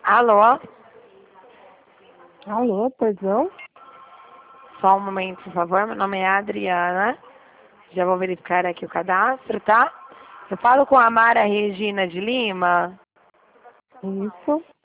Alô? Alô, perdão? Só um momento, por favor. Meu nome é Adriana. Já vou verificar aqui o cadastro, tá? Eu falo com a Mara Regina de Lima. Isso.